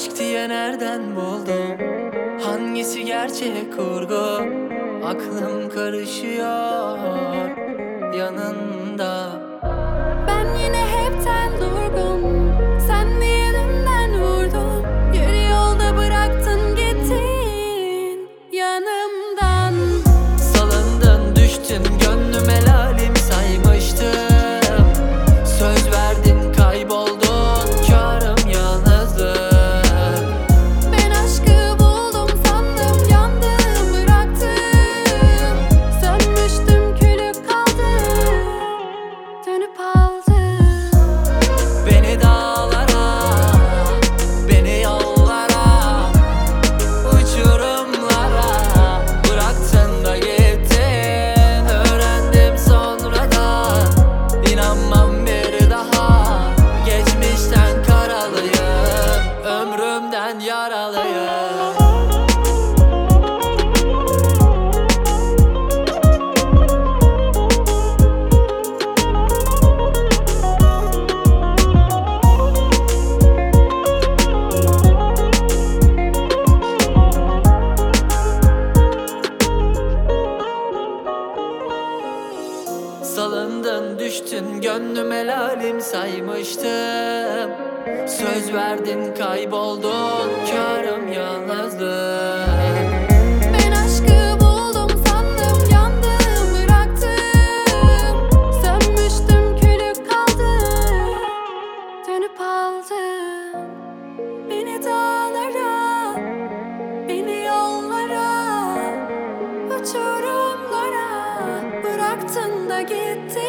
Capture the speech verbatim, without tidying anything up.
Aşk diye nereden buldum? Hangisi gerçek kurgu? Aklım karışıyor yanında. Ben yine hepten durgun. Sen niye dünden vurdun? Yarı yolda bıraktın gittin yanımdan. Salındın düştün gönlüm helalim saymıştım. Söz verdin kayboldun körüm yalnızlık. Ben aşkı buldum sandım yandım bıraktım. Sönmüştüm külü kaldı dönüp aldım. Beni dağlara, beni yollara, uçurumlara bıraktın da gittin. Öğrendim sonradan, inanmam bir daha. Geçmişten karalıyım, ömrümden yaralıyım. Salındın düştün gönlüm helalim saymıştım. Söz verdin kayboldun körüm yalnızlık. Ben aşkı buldum sandım yandım bıraktım. Sönmüştüm külü kaldı dönüp aldım. Beni dağlara, beni yollara, uçurumlara bıraktın da gittin.